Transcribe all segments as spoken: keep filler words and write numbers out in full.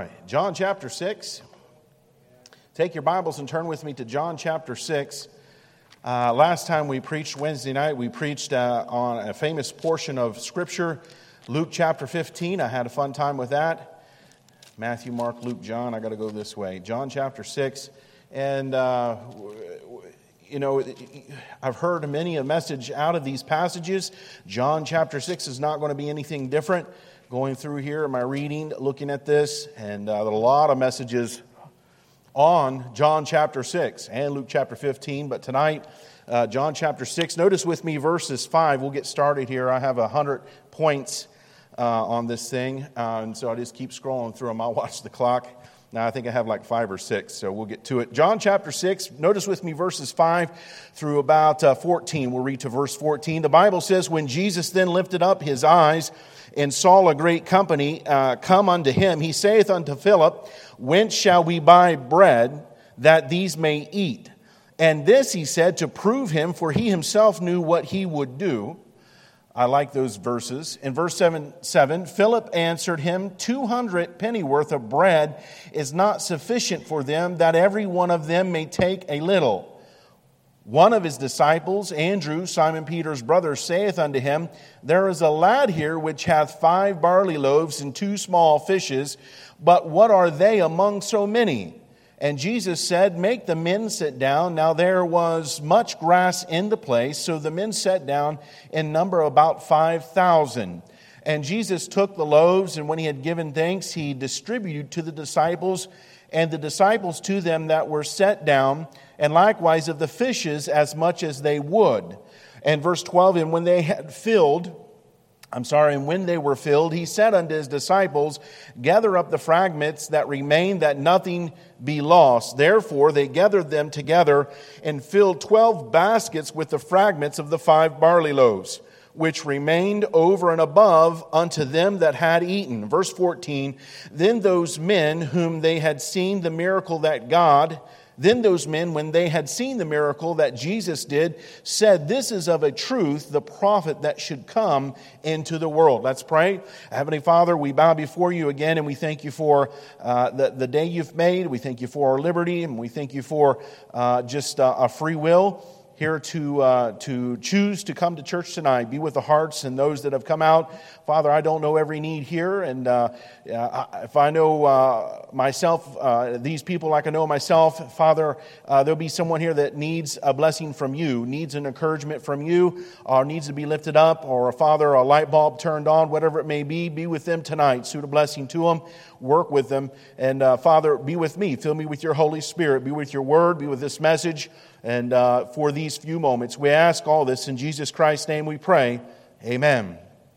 right, John chapter six. Take your Bibles and turn with me to John chapter six. Uh, last time we preached Wednesday night, we preached uh, on a famous portion of Scripture, Luke chapter fifteen. I had a fun time with that. Matthew, Mark, Luke, John. I got to go this way. John chapter six. And, uh, you know, I've heard many a message out of these passages. John chapter six is not going to be anything different. Going through here in my reading, looking at this, and uh, there are a lot of messages on John chapter six and Luke chapter fifteen. But tonight, uh, John chapter six. Notice with me verses five. We'll get started here. I have a hundred points uh, on this thing, uh, and so I just keep scrolling through them. I'll watch the clock. Now I think I have like five or six, so we'll get to it. John chapter six. Notice with me verses five through about uh, fourteen. We'll read to verse fourteen. The Bible says, "When Jesus then lifted up his eyes and saw a great company uh, come unto him, he saith unto Philip, Whence shall we buy bread that these may eat? And this he said to prove him, for he himself knew what he would do." I like those verses. In verse seven, seven, Philip answered him, Two hundred pennyworth of bread is not sufficient for them, that every one of them may take a little. One of his disciples, Andrew, Simon Peter's brother, saith unto him, There is a lad here which hath five barley loaves and two small fishes, but what are they among so many? And Jesus said, Make the men sit down. Now there was much grass in the place, so the men sat down in number about five thousand. And Jesus took the loaves, and when he had given thanks, he distributed to the disciples, and the disciples to them that were set down, and likewise of the fishes as much as they would. And verse twelve, and when they had filled, I'm sorry, and when they were filled, he said unto his disciples, Gather up the fragments that remain, that nothing be lost. Therefore they gathered them together and filled twelve baskets with the fragments of the five barley loaves, which remained over and above unto them that had eaten. Verse fourteen, Then those men whom they had seen the miracle that God Then those men, when they had seen the miracle that Jesus did, said, This is of a truth the prophet that should come into the world. Let's pray. Heavenly Father, we bow before you again, and we thank you for uh, the, the day you've made. We thank you for our liberty, and we thank you for uh, just uh, a free will here to uh, to choose to come to church tonight. Be with the hearts and those that have come out. Father, I don't know every need here, and uh, if I know uh, myself, uh, these people like I know myself, Father, uh, there'll be someone here that needs a blessing from you, needs an encouragement from you, or needs to be lifted up, or a Father, a light bulb turned on, whatever it may be. Be with them tonight. Suit a blessing to them. Work with them. And uh, Father, be with me. Fill me with your Holy Spirit. Be with your word. Be with this message. And uh, for these few moments, we ask all this in Jesus Christ's name we pray. Amen.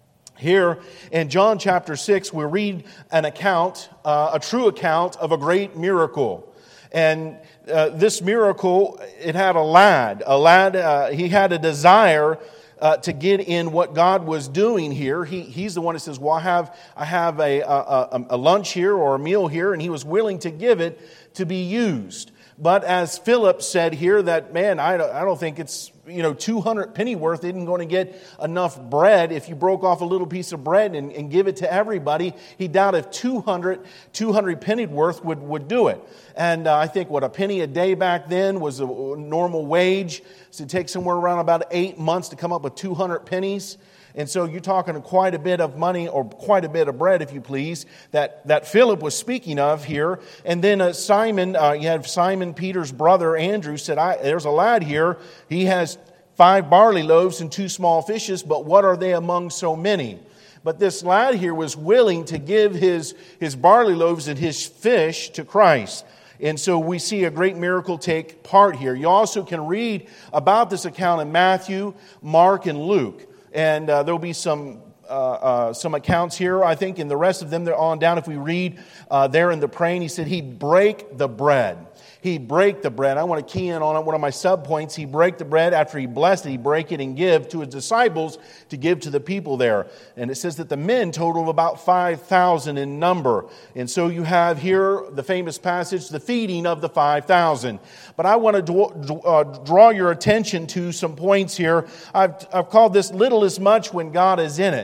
Here in John chapter six, we read an account, uh, a true account of a great miracle. And uh, this miracle, it had a lad. A lad, uh, he had a desire Uh, to get in what God was doing here. He, he's the one that says, well, I have, I have a, a, a lunch here or a meal here, and he was willing to give it to be used. But as Philip said here, that, man, I don't, I don't think it's, you know, two hundred pennyworth isn't going to get enough bread. If you broke off a little piece of bread and, and give it to everybody, he doubted if two hundred, two hundred pennyworth would, would do it. And uh, I think, what, a penny a day back then was a normal wage. So it takes somewhere around about eight months to come up with two hundred pennies. And so you're talking quite a bit of money, or quite a bit of bread, if you please, that, that Philip was speaking of here. And then uh, Simon, uh, you have Simon Peter's brother, Andrew, said, I, there's a lad here. He has five barley loaves and two small fishes, but what are they among so many? But this lad here was willing to give his, his barley loaves and his fish to Christ. And so we see a great miracle take part here. You also can read about this account in Matthew, Mark, and Luke. And uh, there'll be some uh, uh, some accounts here, I think, and the rest of them, they're on down. If we read uh, there in the praying, he said he'd break the bread. He'd break the bread. I want to key in on it. One of my sub-points, he'd break the bread. After he blessed it, he'd break it and give to his disciples to give to the people there. And it says that the men totaled about five thousand in number. And so you have here the famous passage, the feeding of the five thousand. But I want to uh, draw your attention to some points here. I've, I've called this little is much when God is in it.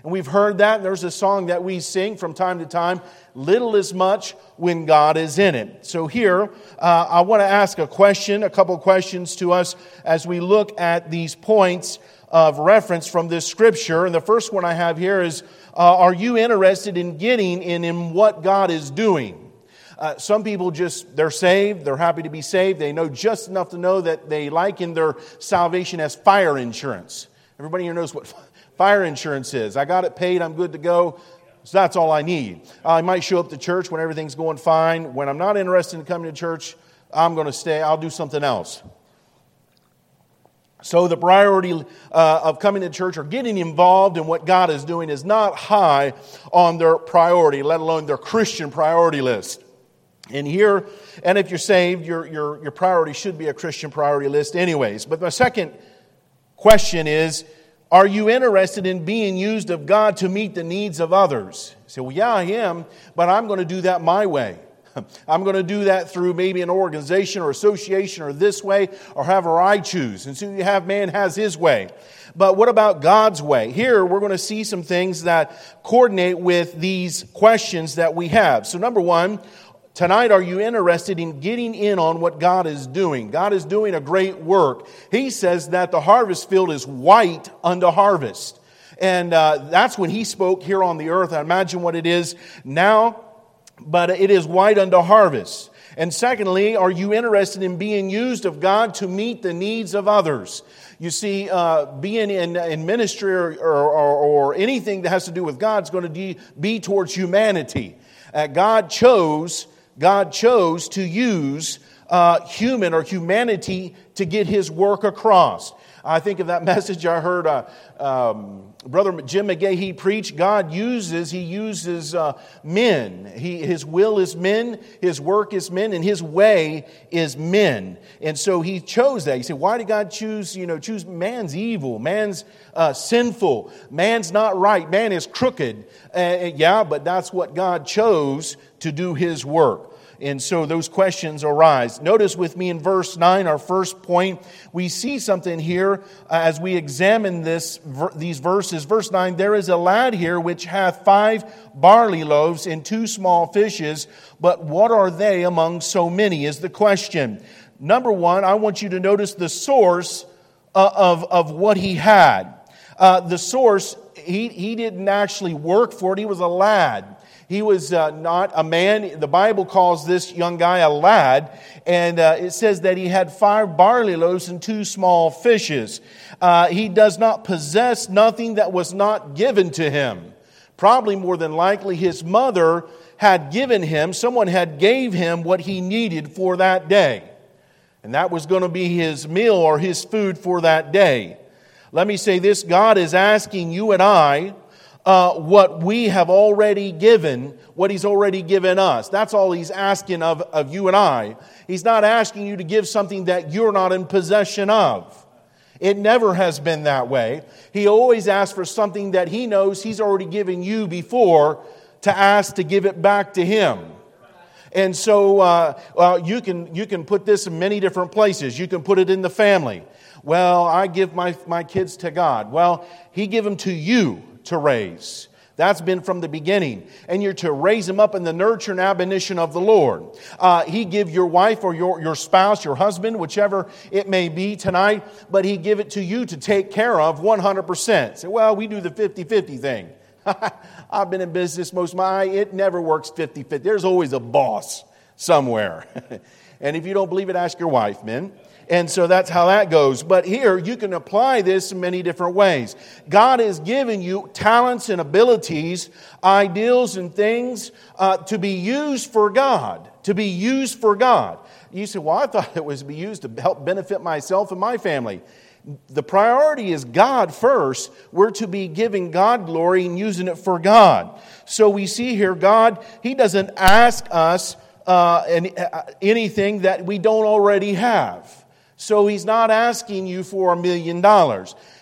And we've heard that. There's a song that we sing from time to time, little is much when God is in it. So here, uh, I want to ask a question, a couple of questions to us as we look at these points of reference from this scripture. And the first one I have here is, uh, are you interested in getting in, in what God is doing? Uh, some people just, they're saved, they're happy to be saved. They know just enough to know that they liken their salvation as fire insurance. Everybody here knows what fire insurance is. I got it paid, I'm good to go. So that's all I need. I might show up to church when everything's going fine. When I'm not interested in coming to church, I'm going to stay. I'll do something else. So the priority uh, of coming to church or getting involved in what God is doing is not high on their priority, let alone their Christian priority list. And here, and if you're saved, your, your, your priority should be a Christian priority list anyways. But my second question is, are you interested in being used of God to meet the needs of others? You say, well, yeah, I am, but I'm going to do that my way. I'm going to do that through maybe an organization or association or this way or however I choose. And so you have man has his way. But what about God's way? Here we're going to see some things that coordinate with these questions that we have. So number one, tonight, are you interested in getting in on what God is doing? God is doing a great work. He says that the harvest field is white unto harvest. And uh, that's when He spoke here on the earth. I imagine what it is now, but it is white unto harvest. And secondly, are you interested in being used of God to meet the needs of others? You see, uh, being in, in ministry or, or, or anything that has to do with God is going to de- be towards humanity. Uh, God chose God chose to use uh, human or humanity to get His work across. I think of that message I heard uh, um, Brother Jim McGahee preach. God uses, He uses uh, men. He, His will is men, His work is men, and His way is men. And so He chose that. You say, why did God choose, you know, choose man's evil, man's uh, sinful, man's not right, man is crooked. Uh, yeah, but that's what God chose to do His work. And so those questions arise. Notice with me in verse nine, our first point, we see something here uh, as we examine this ver- these verses. Verse nine, there is a lad here which hath five barley loaves and two small fishes, but what are they among so many is the question. Number one, I want you to notice the source uh, of, of what he had. Uh, the source, he, he didn't actually work for it. He was a lad. He was uh, not a man. The Bible calls this young guy a lad. And uh, it says that he had five barley loaves and two small fishes. Uh, he does not possess nothing that was not given to him. Probably more than likely his mother had given him, someone had gave him what he needed for that day. And that was going to be his meal or his food for that day. Let me say this, God is asking you and I Uh, what we have already given, what He's already given us. That's all He's asking of, of you and I. He's not asking you to give something that you're not in possession of. It never has been that way. He always asks for something that He knows He's already given you before to ask to give it back to Him. And so uh, uh, you can you can put this in many different places. You can put it in the family. Well, I give my, my kids to God. Well, He gave them to you to raise. That's been from the beginning. And you're to raise them up in the nurture and admonition of the Lord. Uh, he give your wife or your, your spouse, your husband, whichever it may be tonight, but He give it to you to take care of one hundred percent. Say, well, we do the fifty-fifty thing. I've been in business most of my life. It never works fifty-fifty. There's always a boss somewhere. And if you don't believe it, ask your wife, men. And so that's how that goes. But here, you can apply this in many different ways. God has given you talents and abilities, ideals and things uh, to be used for God. To be used for God. You say, well, I thought it was to be used to help benefit myself and my family. The priority is God first. We're to be giving God glory and using it for God. So we see here, God, He doesn't ask us uh, anything that we don't already have. So He's not asking you for a million dollars.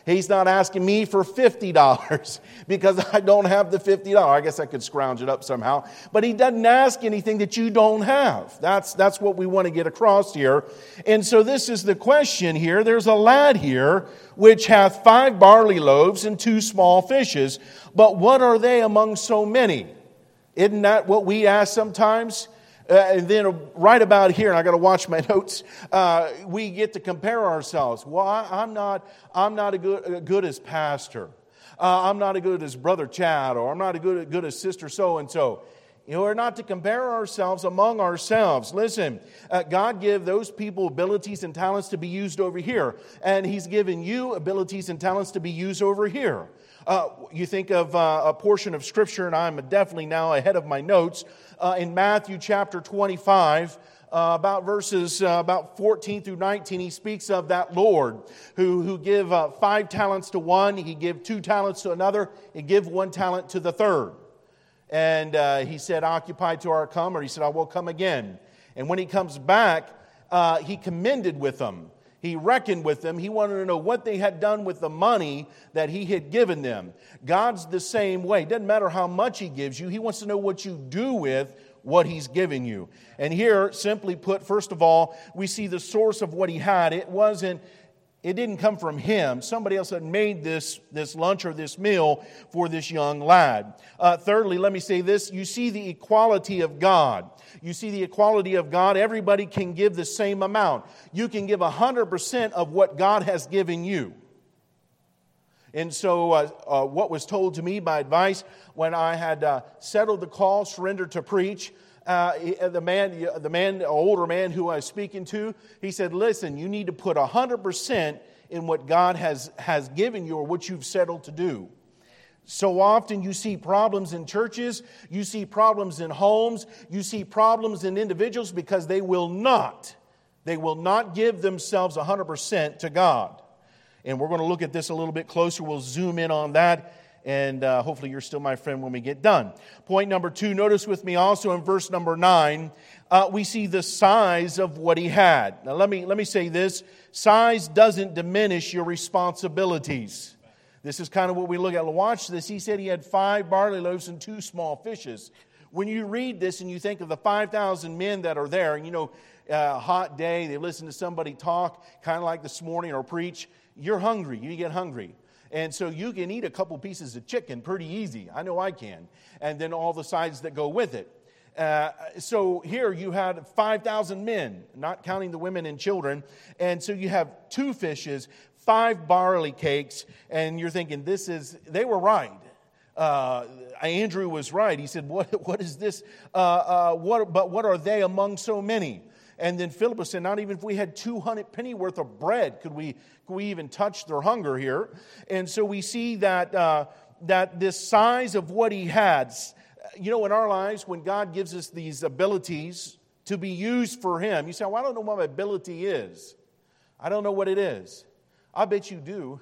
He's not asking me for fifty dollars because I don't have the fifty dollars. I guess I could scrounge it up somehow. But He doesn't ask anything that you don't have. That's, that's what we want to get across here. And so this is the question here. There's a lad here which hath five barley loaves and two small fishes. But what are they among so many? Isn't that what we ask sometimes? Uh, and then right about here, and I got to watch my notes, uh, we get to compare ourselves. Well, I, I'm not, I'm not as good, uh, good as pastor. Uh, I'm not as good as Brother Chad, or I'm not as good, good as Sister so-and-so. You know, we're not to compare ourselves among ourselves. Listen, uh, God gave those people abilities and talents to be used over here. And He's given you abilities and talents to be used over here. Uh, you think of uh, a portion of Scripture, and I'm definitely now ahead of my notes, uh, in Matthew chapter twenty-five, uh, about verses uh, about fourteen through nineteen, He speaks of that Lord who, who give uh, five talents to one, He give two talents to another, He give one talent to the third. And uh, He said, occupy till I come, or He said, I will come again. And when He comes back, uh, He commended with them. He reckoned with them. He wanted to know what they had done with the money that He had given them. God's the same way. It doesn't matter how much He gives you. He wants to know what you do with what He's giving you. And here, simply put, first of all, we see the source of what He had. It wasn't, it didn't come from Him. Somebody else had made this, this lunch or this meal for this young lad. Uh, thirdly, let me say this. You see the equality of God. You see the equality of God. Everybody can give the same amount. You can give one hundred percent of what God has given you. And so uh, uh, what was told to me by advice when I had uh, settled the call, surrendered to preach, uh, the man, the man, older man who I was speaking to, he said, listen, you need to put one hundred percent in what God has, has given you or what you've settled to do. So often you see problems in churches, you see problems in homes, you see problems in individuals because they will not, they will not give themselves one hundred percent to God. And we're going to look at this a little bit closer. We'll zoom in on that, and uh, hopefully you're still my friend when we get done. Point number two, notice with me also in verse number nine, uh, we see the size of what he had. Now let me, let me say this, size doesn't diminish your responsibilities. This is kind of what we look at. Watch this. He said he had five barley loaves and two small fishes. When you read this and you think of the five thousand men that are there, and you know, uh, hot day, they listen to somebody talk, kind of like this morning, or preach, you're hungry. You get hungry. And so you can eat a couple pieces of chicken pretty easy. I know I can. And then all the sides that go with it. Uh, so here you had five thousand men, not counting the women and children. And so you have two fishes, five barley cakes, and you're thinking, this is, they were right. Uh, Andrew was right. He said, what, what is this? Uh, uh, what, but what are they among so many? And then Philip said, not even if we had two hundred penny worth of bread, could we, could we even touch their hunger here? And so we see that, uh, that this size of what he had, you know, in our lives, when God gives us these abilities to be used for Him, you say, well, I don't know what my ability is. I don't know what it is. I bet you do.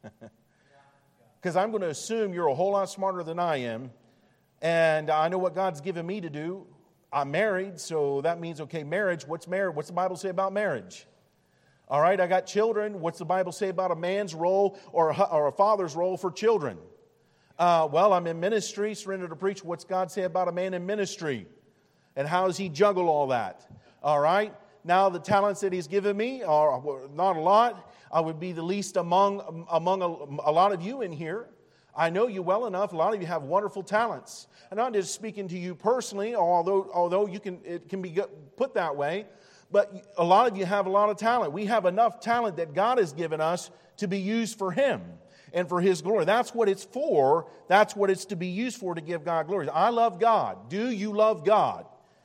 Because I'm going to assume you're a whole lot smarter than I am. And I know what God's given me to do. I'm married, so that means, okay, marriage, what's marriage? What's the Bible say about marriage? All right, I got children. What's the Bible say about a man's role or a, or a father's role for children? Uh, well, I'm in ministry, surrender to preach. What's God say about a man in ministry? And how does he juggle all that? All right, now the talents that He's given me are not a lot. I would be the least among, among a, a lot of you in here. I know you well enough. A lot of you have wonderful talents. I'm not just speaking to you personally, although although you can it can be put that way. But a lot of you have a lot of talent. We have enough talent that God has given us to be used for Him and for His glory. That's what it's for. That's what it's to be used for, to give God glory. I love God. Do you love God?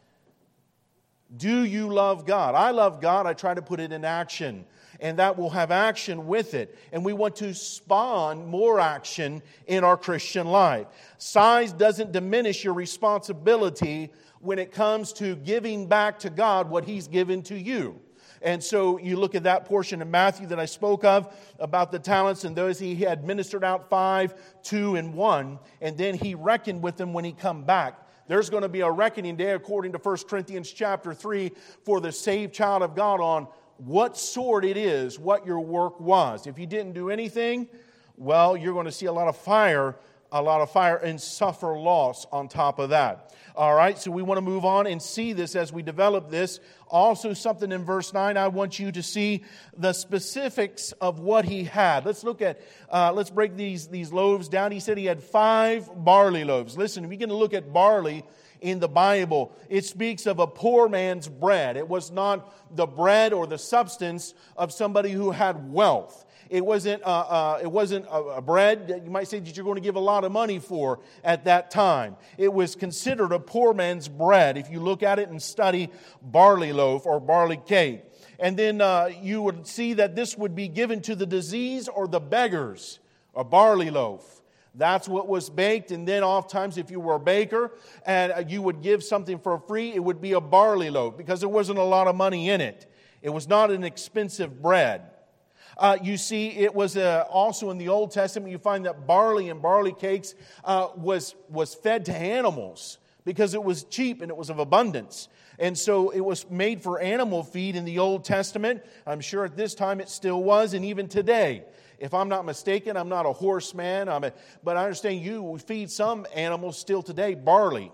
Do you love God? I love God. I try to put it in action. And that will have action with it. And we want to spawn more action in our Christian life. Size doesn't diminish your responsibility when it comes to giving back to God what He's given to you. And so you look at that portion of Matthew that I spoke of about the talents, and those He had ministered out five, two, and one. And then He reckoned with them when He come back. There's going to be a reckoning day according to First Corinthians chapter three for the saved child of God on what sort it is, what your work was. If you didn't do anything, well, you're going to see a lot of fire, a lot of fire and suffer loss on top of that. All right, so we want to move on and see this as we develop this. Also, something in verse nine, I want you to see the specifics of what he had. Let's look at, uh, let's break these, these loaves down. He said he had five barley loaves. Listen, if you're going to look at barley in the Bible, it speaks of a poor man's bread. It was not the bread or the substance of somebody who had wealth. It wasn't, uh, uh, it wasn't a, a bread that you might say that you're going to give a lot of money for at that time. It was considered a poor man's bread if you look at it and study barley loaf or barley cake. And then uh, you would see that this would be given to the diseased or the beggars, a barley loaf. That's what was baked. And then oftentimes if you were a baker and you would give something for free, it would be a barley loaf because there wasn't a lot of money in it. It was not an expensive bread. Uh, you see, it was uh, also in the Old Testament, you find that barley and barley cakes uh, was, was fed to animals because it was cheap and it was of abundance. And so it was made for animal feed in the Old Testament. I'm sure at this time it still was, and even today. If I'm not mistaken, I'm not a horseman, I'm a, but I understand you feed some animals still today barley.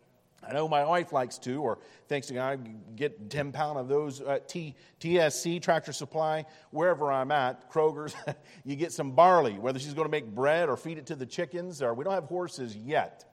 I know my wife likes to, or thanks to God, get ten pound of those uh, T, TSC, Tractor Supply, wherever I'm at, Kroger's, you get some barley, whether she's going to make bread or feed it to the chickens, or we don't have horses yet.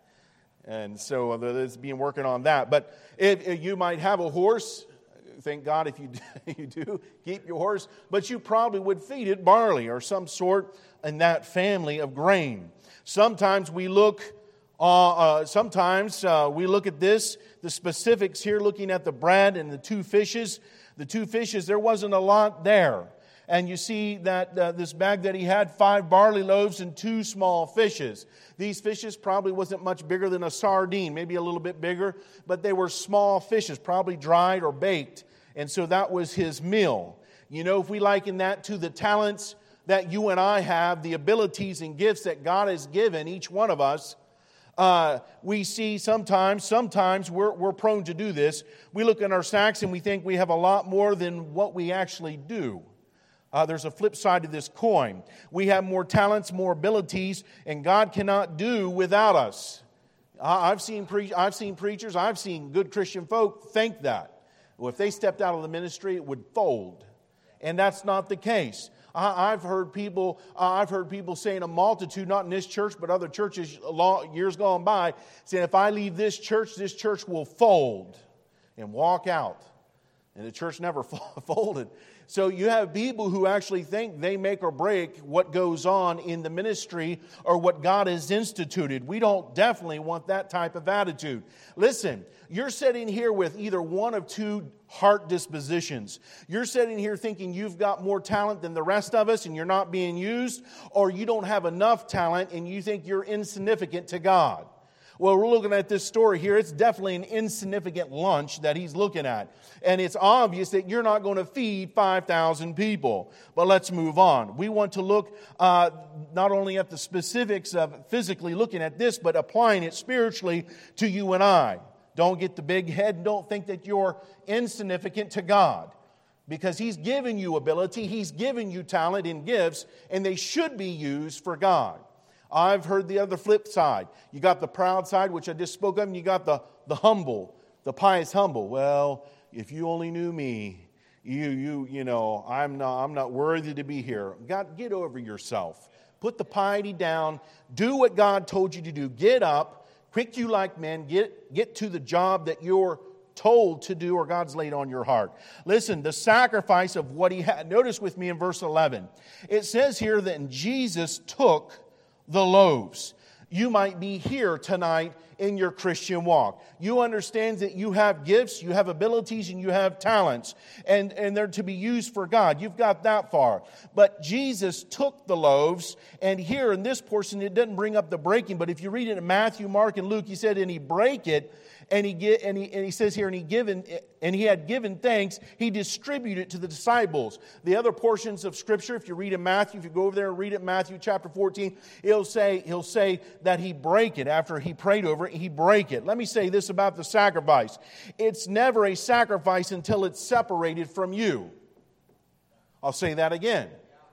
And so there's being working on that. But if, if you might have a horse, thank God if you, you do, keep your horse, but you probably would feed it barley or some sort in that family of grain. Sometimes we look Uh, uh, sometimes uh, we look at this, the specifics here, looking at the bread and the two fishes. The two fishes, there wasn't a lot there. And you see that uh, this bag that he had, five barley loaves and two small fishes. These fishes probably wasn't much bigger than a sardine, maybe a little bit bigger, but they were small fishes, probably dried or baked. And so that was his meal. You know, if we liken that to the talents that you and I have, the abilities and gifts that God has given each one of us, Uh, we see sometimes, sometimes we're, we're prone to do this. We look in our sacks and we think we have a lot more than what we actually do. Uh, there's a flip side to this coin. We have more talents, more abilities, and God cannot do without us. Uh, I've seen pre- I've seen preachers, I've seen good Christian folk think that. Well, if they stepped out of the ministry, it would fold. And that's not the case. I've heard people. Uh, I've heard people saying a multitude, not in this church, but other churches, long, years gone by, saying, "If I leave this church, this church will fold and walk out." And the church never folded. So you have people who actually think they make or break what goes on in the ministry or what God has instituted. We don't definitely want that type of attitude. Listen, you're sitting here with either one of two heart dispositions. You're sitting here thinking you've got more talent than the rest of us and you're not being used, or you don't have enough talent and you think you're insignificant to God. Well, we're looking at this story here. It's definitely an insignificant lunch that he's looking at. And it's obvious that you're not going to feed five thousand people. But let's move on. We want to look uh, not only at the specifics of physically looking at this, but applying it spiritually to you and I. Don't get the big head and don't think that you're insignificant to God. Because He's given you ability, He's given you talent and gifts, and they should be used for God. I've heard the other flip side. You got the proud side, which I just spoke of, and you got the, the humble, the pious humble. Well, if you only knew me, you you you know, I'm not I'm not worthy to be here. God, get over yourself. Put the piety down. Do what God told you to do. Get up. Quick you like men. Get get to the job that you're told to do or God's laid on your heart. Listen, the sacrifice of what He had. Notice with me in verse eleven. It says here that Jesus took the loaves. You might be here tonight in your Christian walk. You understand that you have gifts, you have abilities, and you have talents, and, and they're to be used for God. You've got that far. But Jesus took the loaves, and here in this portion, it doesn't bring up the breaking, but if you read it in Matthew, Mark, and Luke, He said, and He break it, and he get, and he and he says here, and he given and he had given thanks, He distributed it to the disciples. The other portions of Scripture, if you read in Matthew, if you go over there and read it, Matthew chapter fourteen, he'll say he'll say that He break it after He prayed over it. He break it. Let me say this about the sacrifice: it's never a sacrifice until it's separated from you. I'll say that again.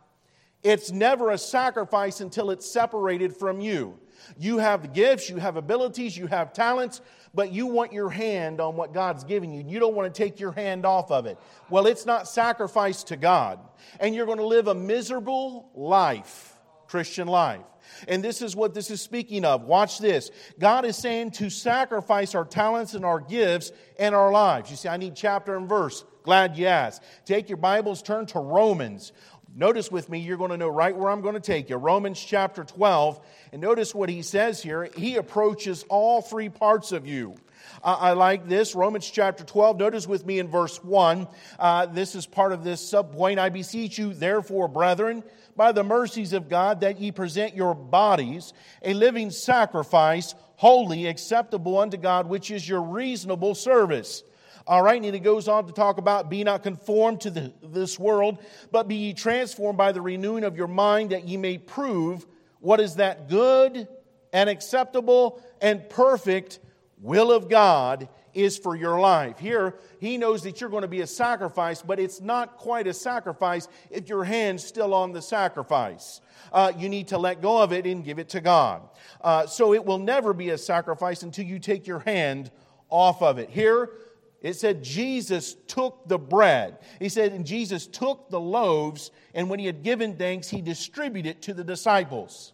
It's never a sacrifice until it's separated from you. You have gifts, you have abilities, you have talents, but you want your hand on what God's given you. You don't want to take your hand off of it. Well, it's not sacrifice to God. And you're going to live a miserable life, Christian life. And this is what this is speaking of. Watch this. God is saying to sacrifice our talents and our gifts and our lives. You see, I need chapter and verse. Glad you asked. Take your Bibles, turn to Romans. Notice with me, you're going to know right where I'm going to take you. Romans chapter twelve. And notice what he says here. He approaches all three parts of you. Uh, I like this. Romans chapter twelve. Notice with me in verse one. Uh, this is part of this subpoint. I beseech you, therefore, brethren, by the mercies of God, that ye present your bodies a living sacrifice, holy, acceptable unto God, which is your reasonable service. All right, and it goes on to talk about, be not conformed to the, this world, but be ye transformed by the renewing of your mind, that ye may prove what is that good and acceptable and perfect will of God is for your life. Here, he knows that you're going to be a sacrifice, but it's not quite a sacrifice if your hand's still on the sacrifice. Uh, you need to let go of it and give it to God. Uh, so it will never be a sacrifice until you take your hand off of it. Here, it said Jesus took the bread. He said, and Jesus took the loaves, and when he had given thanks, he distributed it to the disciples.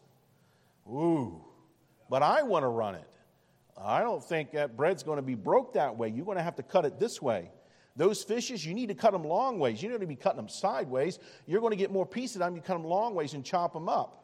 Ooh, but I want to run it. I don't think that bread's going to be broke that way. You're going to have to cut it this way. Those fishes, you need to cut them long ways. You don't need to be cutting them sideways. You're going to get more pieces of them. You cut them long ways and chop them up.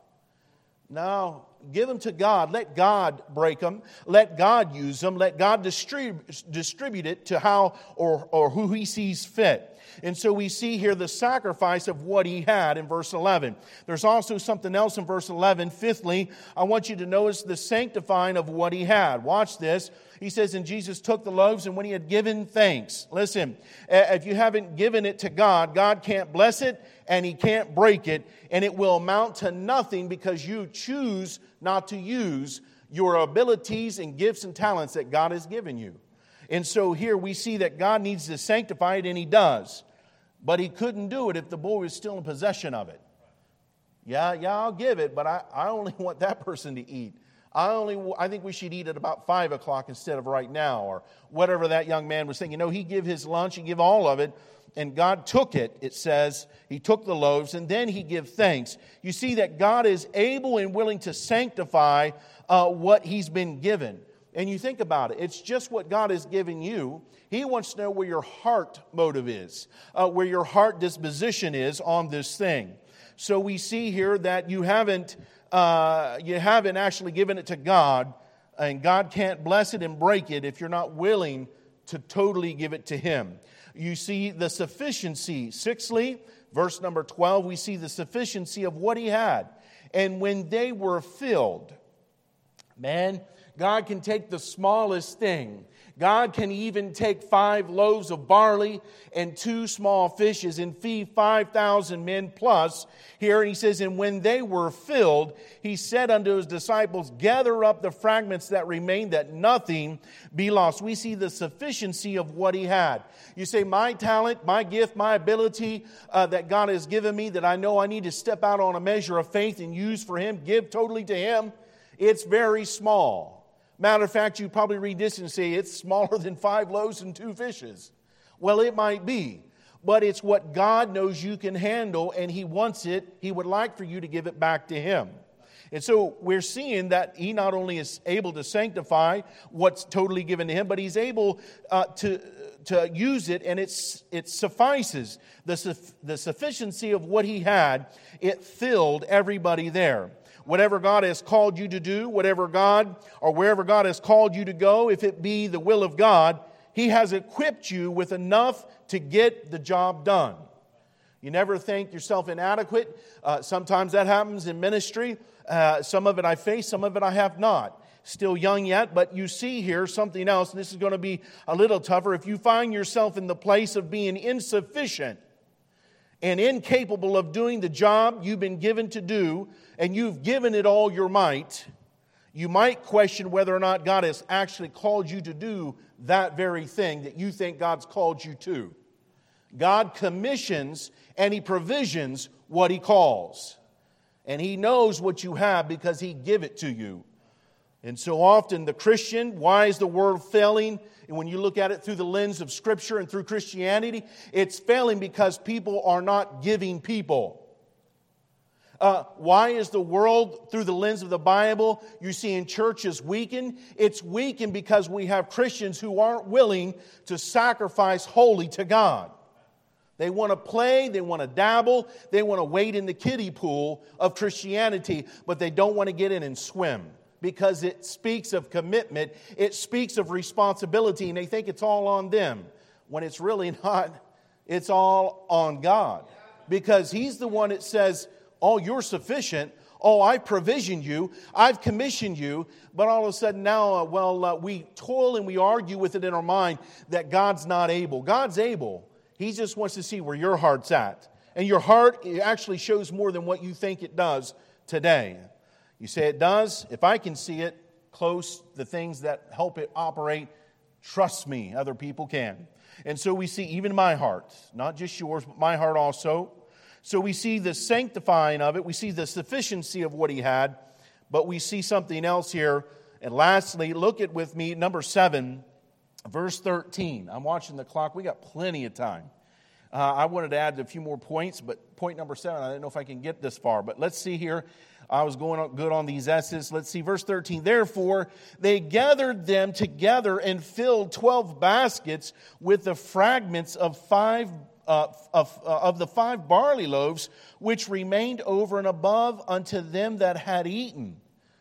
No, give them to God. Let God break them. Let God use them. Let God distribute, distribute it to how or, or who he sees fit. And so we see here the sacrifice of what he had in verse eleven. There's also something else in verse eleven. Fifthly, I want you to notice the sanctifying of what he had. Watch this. He says, and Jesus took the loaves, and when he had given thanks. Listen, if you haven't given it to God, God can't bless it, and he can't break it, and it will amount to nothing because you choose not to use your abilities and gifts and talents that God has given you. And so here we see that God needs to sanctify it, and he does. But he couldn't do it if the boy was still in possession of it. Yeah, yeah, I'll give it, but I, I only want that person to eat. I only, I think we should eat at about five o'clock instead of right now, or whatever that young man was thinking. No, he give his lunch, he give all of it, and God took it, it says. He took the loaves, and then he give thanks. You see that God is able and willing to sanctify uh, what he's been given. And you think about it, it's just what God has given you. He wants to know where your heart motive is, uh, where your heart disposition is on this thing. So we see here that you haven't uh, you haven't actually given it to God, and God can't bless it and break it if you're not willing to totally give it to him. You see the sufficiency. Sixthly, verse number twelve, we see the sufficiency of what he had. And when they were filled, man, God can take the smallest thing. God can even take five loaves of barley and two small fishes and feed five thousand men plus. Here he says, and when they were filled, he said unto his disciples, gather up the fragments that remain, that nothing be lost. We see the sufficiency of what he had. You say, my talent, my gift, my ability uh, that God has given me, that I know I need to step out on a measure of faith and use for him, give totally to him. It's very small. Matter of fact, you probably read this and say it's smaller than five loaves and two fishes. Well, it might be. But it's what God knows you can handle, and he wants it. He would like for you to give it back to him. And so we're seeing that he not only is able to sanctify what's totally given to him, but he's able uh, to, to use it, and it's, it suffices. The, the sufficiency of what he had, it filled everybody there. Whatever God has called you to do, whatever God or wherever God has called you to go, if it be the will of God, he has equipped you with enough to get the job done. You never think yourself inadequate. Uh, sometimes that happens in ministry. Uh, some of it I face, some of it I have not. Still young yet, but you see here something else, and this is going to be a little tougher. If you find yourself in the place of being insufficient and incapable of doing the job you've been given to do, and you've given it all your might, you might question whether or not God has actually called you to do that very thing that you think God's called you to. God commissions and He provisions what He calls. And He knows what you have because He give it to you. And so often the Christian, why is the world failing? And when you look at it through the lens of Scripture and through Christianity, it's failing because people are not giving people. Uh, why is the world, through the lens of the Bible, you see in churches weakened? It's weakened because we have Christians who aren't willing to sacrifice wholly to God. They want to play, they want to dabble, they want to wade in the kiddie pool of Christianity, but they don't want to get in and swim because it speaks of commitment, it speaks of responsibility, and they think it's all on them when it's really not. It's all on God because He's the one that says, oh, you're sufficient. Oh, I've provisioned you. I've commissioned you. But all of a sudden now, uh, well, uh, we toil and we argue with it in our mind that God's not able. God's able. He just wants to see where your heart's at. And your heart it actually shows more than what you think it does today. You say it does. If I can see it close, the things that help it operate, trust me, other people can. And so we see even my heart, not just yours, but my heart also. So we see the sanctifying of it. We see the sufficiency of what He had. But we see something else here. And lastly, look at with me, number seven, verse thirteen. I'm watching the clock. We got plenty of time. Uh, I wanted to add a few more points, but point number seven, I don't know if I can get this far. But let's see here. I was going on good on these S's. Let's see, verse thirteen. Therefore, they gathered them together and filled twelve baskets with the fragments of five Uh, of, uh, of the five barley loaves, which remained over and above unto them that had eaten.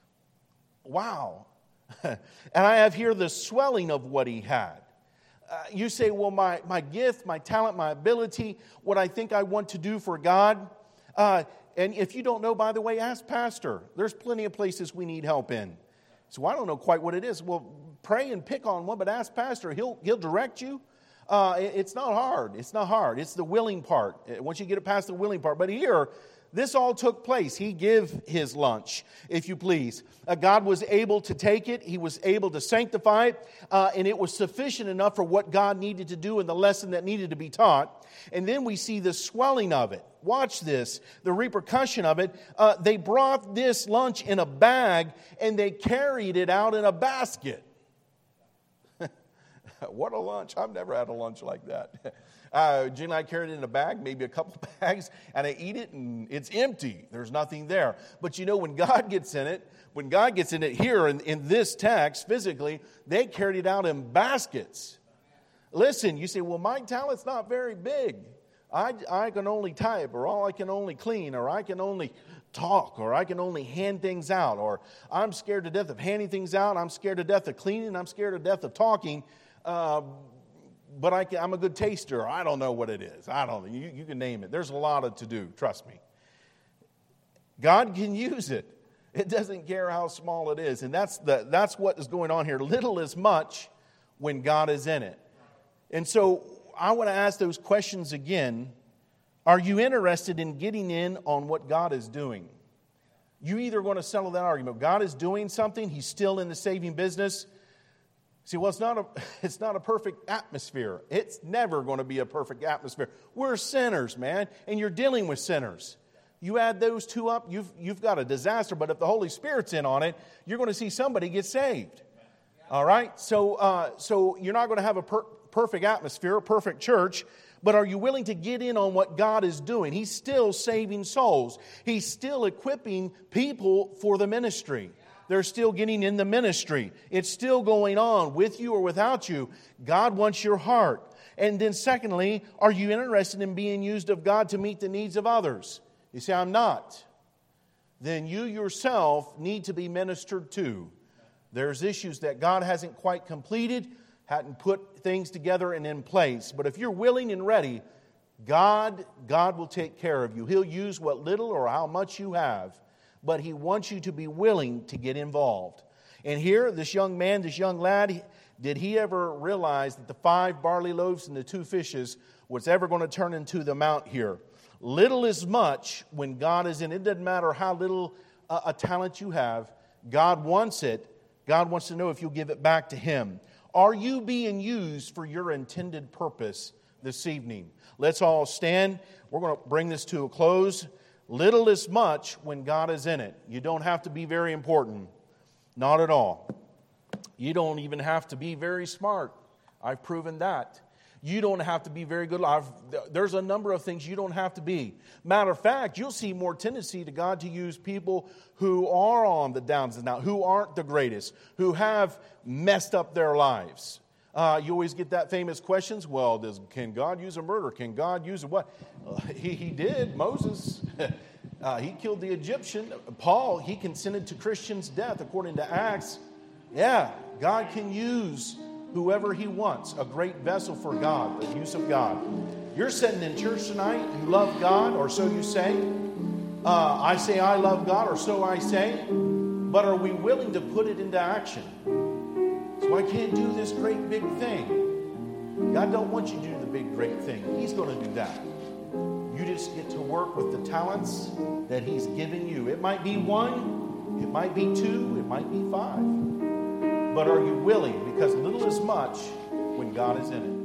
Wow. And I have here the swelling of what he had. Uh, you say, well, my, my gift, my talent, my ability, what I think I want to do for God. Uh, and if you don't know, by the way, ask Pastor. There's plenty of places we need help in. So I don't know quite what it is. Well, pray and pick on one, but ask Pastor. He'll, he'll direct you. Uh, it's not hard. It's not hard. It's the willing part. Once you get it past the willing part. But here, this all took place. He gave his lunch, if you please. Uh, God was able to take it. He was able to sanctify it. Uh, and it was sufficient enough for what God needed to do and the lesson that needed to be taught. And then we see the swelling of it. Watch this. The repercussion of it. Uh, they brought this lunch in a bag and they carried it out in a basket. What a lunch. I've never had a lunch like that. Uh, Gene and I carried it in a bag, maybe a couple bags, and I eat it and it's empty. There's nothing there. But you know, when God gets in it, when God gets in it here in, in this text, physically, they carried it out in baskets. Listen, you say, well, my talent's not very big. I, I can only type, or all I can only clean, or I can only talk, or I can only hand things out, or I'm scared to death of handing things out. I'm scared to death of cleaning. I'm scared to death of talking. Uh, but I can, I'm a good taster. I don't know what it is. I don't know. You, you can name it. There's a lot of to do. Trust me. God can use it. It doesn't care how small it is. And that's the that's what is going on here. Little is much when God is in it. And so I want to ask those questions again. Are you interested in getting in on what God is doing? You either going to settle that argument. God is doing something. He's still in the saving business. See, well, it's not a it's not a perfect atmosphere. It's never going to be a perfect atmosphere. We're sinners, man, and you're dealing with sinners. You add those two up, you've you've got a disaster. But if the Holy Spirit's in on it, you're going to see somebody get saved. All right? So, uh, so you're not going to have a per- perfect atmosphere, a perfect church. But are you willing to get in on what God is doing? He's still saving souls. He's still equipping people for the ministry. They're still getting in the ministry. It's still going on with you or without you. God wants your heart. And then secondly, are you interested in being used of God to meet the needs of others? You say, I'm not. Then you yourself need to be ministered to. There's issues that God hasn't quite completed, hadn't put things together and in place. But if you're willing and ready, God, God will take care of you. He'll use what little or how much you have. But He wants you to be willing to get involved. And here, this young man, this young lad, did he ever realize that the five barley loaves and the two fishes was ever going to turn into the amount here? Little is much when God is in. It doesn't matter how little uh, a talent you have. God wants it. God wants to know if you'll give it back to Him. Are you being used for your intended purpose this evening. Let's all stand. We're going to bring this to a close. Little is much when God is in it. You don't have to be very important. Not at all. You don't even have to be very smart. I've proven that. You don't have to be very good. I've, there's a number of things you don't have to be. Matter of fact, you'll see more tendency to God to use people who are on the downs and outs, who aren't the greatest, who have messed up their lives. Uh, you always get that famous questions. Well, does, can God use a murderer? Can God use a what? Uh, he, he did. Moses, uh, he killed the Egyptian. Paul, he consented to Christians' death according to Acts. Yeah, God can use whoever He wants, a great vessel for God, the use of God. You're sitting in church tonight, you love God, or so you say. Uh, I say I love God, or so I say. But are we willing to put it into action? So I can't do this great big thing. God don't want you to do the big great thing. He's going to do that. You just get to work with the talents that He's given you. It might be one, it might be two, it might be five. But are you willing? Because little is much when God is in it.